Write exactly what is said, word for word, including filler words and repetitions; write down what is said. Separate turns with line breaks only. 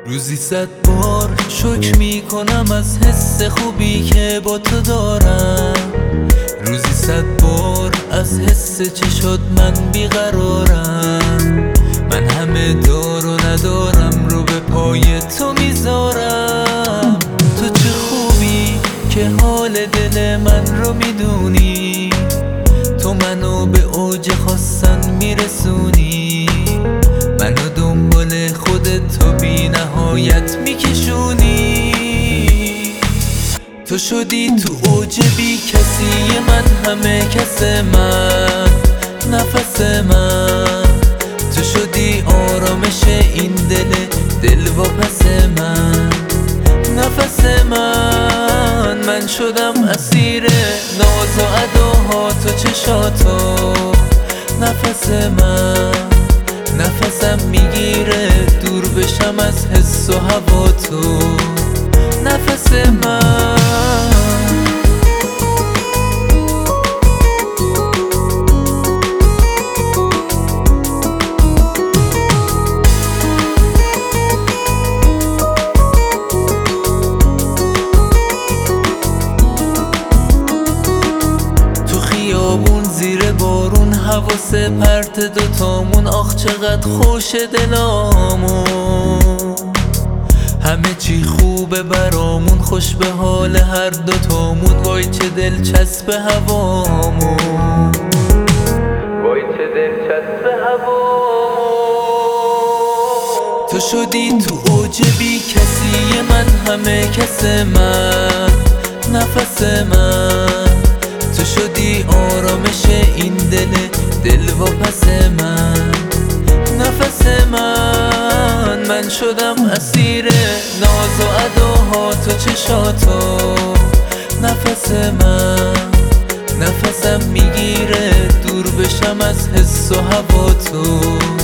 روزی صد بار شکر میکنم از حس خوبی که با تو دارم. روزی صد بار از حس چشات من بیقرارم. من همه دار و ندارم رو به پای تو میذارم. تو چه خوبی که حال دل من رو میدونی. تو منو به اوج خواستن میرسونی. منو دنبال خودت تو بی نهایت میکشونی. تو شدی تو اوج بی کسی من، همه کس من، نفس من. تو شدی آرامش این دل دل و پس من، نفس من. من شدم اسیر ناز و اداهات و چشاتو. نفس من، نفسم میگیره دور بشم از حس و هوا تو. نفس من. تو خیابون زیر بارون حواس پرت دوتامون، آخ چقدر خوش دلامون. همه چی خوبه برامون، خوش به حال هر دوتامون. وای چه دلچسب هوامون، وای چه دلچسب هوامون. تو شدی تو اوج بی کسی من، همه کس من، نفس من. تو شدی آرامش این دل دل و پس من، نفس من. من شدم اسیر ناز و اداهات و چشاتو. نفس من، نفسم میگیره دور بشم از حس و هوا تو.